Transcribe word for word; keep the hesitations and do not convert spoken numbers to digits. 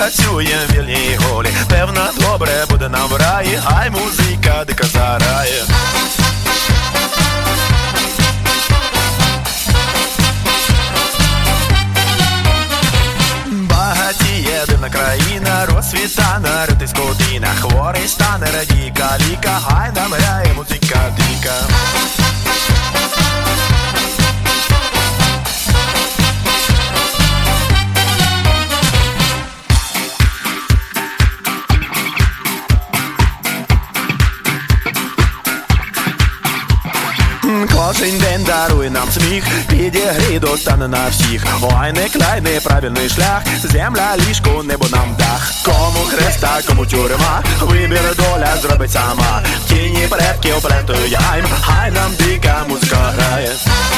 працюєм в вільній голі. Певно, добре буде нам в раї, ай музика дика зарає. Багатіє дивна країна, розсвіта на рити скотина. Хворий стане, радій каліка, хай нам грає музика дика. Кожен день дарує нам сміх, підігрій достане на всіх. Ой, не край, неправильний шлях, земля, ліжко, небо нам дах. Кому хреста, кому тюрма, вибір доля зробить сама. Тіні предків плентою яйм, хай нам дика музика грає.